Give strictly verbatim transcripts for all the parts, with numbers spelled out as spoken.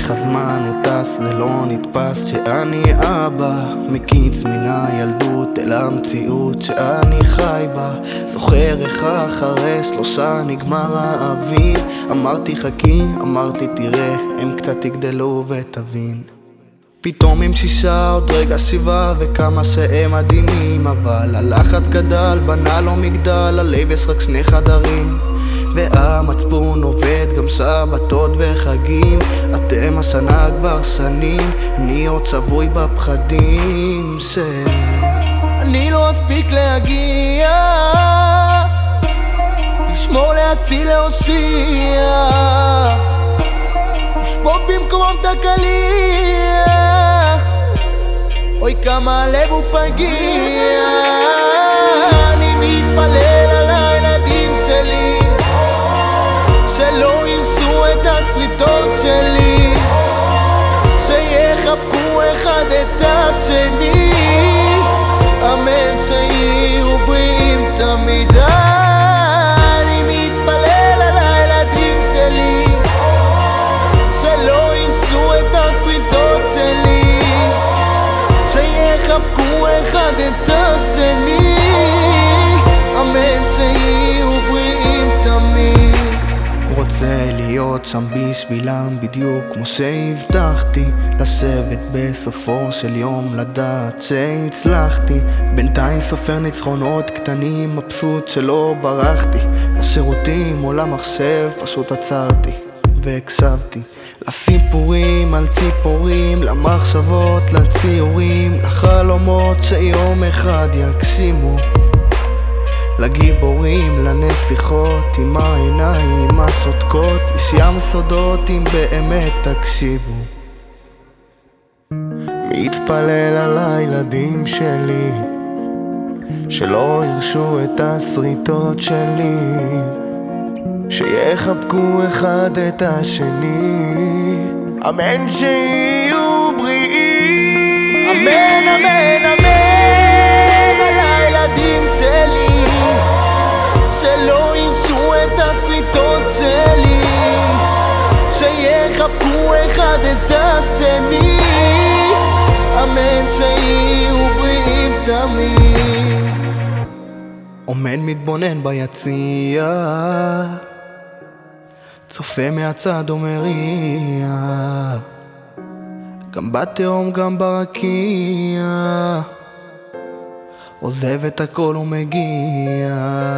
איך הזמן הוא טס, זה לא נתפס שאני אבא מקיץ מן הילדות אל המציאות שאני חי בה. זוכר איך אחרי שלושה נגמר האביב, אמרתי חכי, אמרת לי תראה, הם קצת יגדלו ותבין. פתאום עם שישה, עוד רגע שבעה, וכמה שהם עדינים, אבל הלחץ גדל, בנה לו מגדל, הלב יש רק שני חדרים, והמצפון עובד גם שבתות וחגים. אתם השנה כבר שנים, אני עוד שבוי בפחדים ש... אני לא אספיק להגיע, לשמור, להציל, להושיע, לספוג במקומם את הקליע. אוי כמה הלב הוא פגיע. אני מתפלל על הילדים שלי, שלא ירסו את הסריטות שלי, שיחבקו אחד את השני, אמן שיהיו בריאים תמיד. אני מתפלל על הילדים שלי, שלא ירסו את הסריטות שלי, שיחבקו אחד את השני, אמן שיהיו בריאים תמיד. רוצה להיות שם בשבילם בדיוק כמו שהבטחתי, לשבת בסופו של יום לדעת שהצלחתי. בינתיים סופר ניצחונות קטנים, מבסוט שלא ברחתי לשירותים או למחשב, פשוט עצרתי והקשבתי לסיפורים על ציפורים, למחשבות, לציורים, לחלומות שיום אחד יגשימו, לגיבורים, לנסיכות עם העיניים השותקות, יש ים סודות אם באמת תקשיבו. מתפלל על הילדים שלי, שלא ירשו את הסריטות שלי, שיחבקו אחד את השני, אמן שיהיו בריאים. אמן אמן אמן על הילדים שלי, שלא ירסו את הסריטות שלי, שיחבקו אחד את השני, אמן שיהיו בריאים תמיד. עומד מתבונן ביציע, צופה מהצד ומריע, גם בתהום גם ברקיע, עוזב את הכל ומגיע.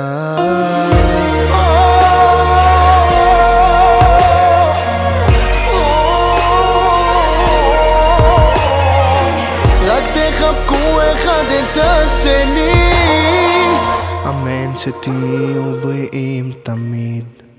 רק תחבקו אחד את השני, אמן שתהיו בריאים תמיד.